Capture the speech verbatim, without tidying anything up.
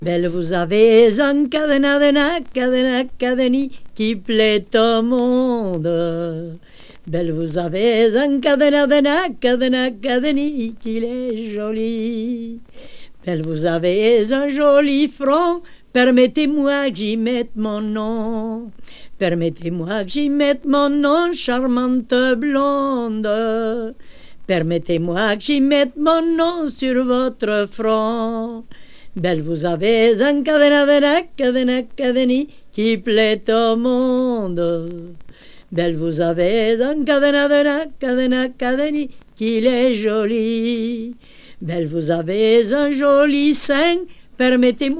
Belle, vous avez un cadenas, cadenas, cadenas, cadeni qui plaît au monde. Belle, vous avez un cadenas, cadenas, cadenas, cadeni qu'il est joli. Belle, vous avez un joli front, permettez-moi que j'y mette mon nom. Permettez-moi que j'y mette mon nom, charmante blonde. Permettez-moi que j'y mette mon nom sur votre front. Belle, vous avez un cadenas, cadenas, cadenas, cadeni qui plaît au monde. Belle, vous avez un cadenas, cadenas, cadenas, cadeni qu'il est joli. Belle, vous avez un joli sein, permettez-moi